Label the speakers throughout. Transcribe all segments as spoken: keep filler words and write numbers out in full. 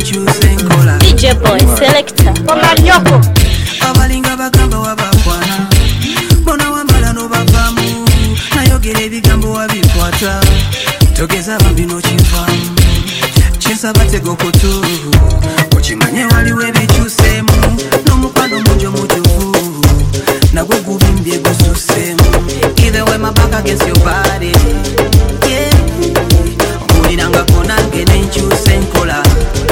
Speaker 1: nenkyuse nkola.
Speaker 2: D J Boy Selector
Speaker 3: Omanyoko
Speaker 1: abalinga bagamba wabakwana bona wambala n'obavaamu nayogera ebigambo wabikwata togeza bambi n'okivaamu kyensaba tego kutu okimanye waliwo ebikyuseemu n'omukwano mungi omutuufu nagwo gubimbye gususeemu. Either way my back against your body, yeah. Owulirangako nange nenkyuse nkola.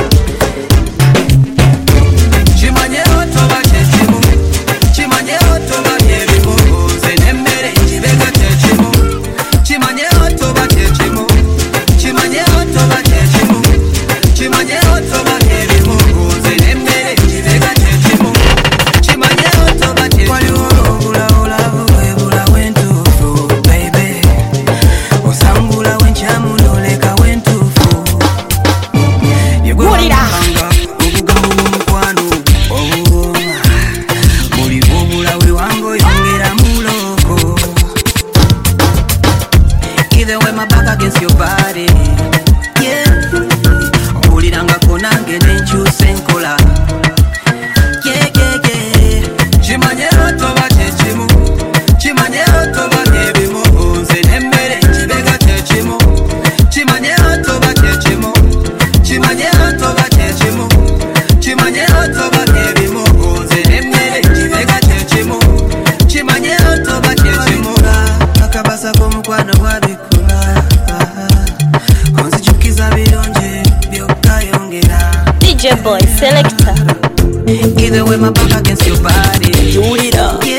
Speaker 1: Kimanyewo toba kyekimu, kimanyewo toba byebimu, nze n'emmere nkibeka kyekimu. Kimanyewo toba kyekimu, kimanyewo toba kyekimu, kimanyewo toba byebimu, nze n'emmere nkibeka kyekimu. Kimanyewo toba kyekimu. Waliwo obulawo bwebula wentuufu, baby. Osangula wenkyamu n'oleka wentuufu.
Speaker 3: Wulira
Speaker 1: obugambo bw'omukwano obuwoma buli bw'obulawe wange oyongera muloko. Either way my back against your body, yeah. Owulirangako nange nenkyuse nkola. Yeah, yeah, yeah. Kimanyewo toba kyekimu, kimanyewo toba byebimu, nze n'emmere nkibeka kyekimu. Kimanyewo toba kyekimu, kimanyewo toba kyekimu, kimanyewo toba byebimu, nze n'emmere nkibeka kyekimu. Kimanyewo toba kyekimu. Akabasa k'omukwano bwabikula onzijukiza birungi byokka yongera.
Speaker 2: D J Boy Selector
Speaker 1: Either way my back against your body,
Speaker 3: Wulira
Speaker 1: yeah.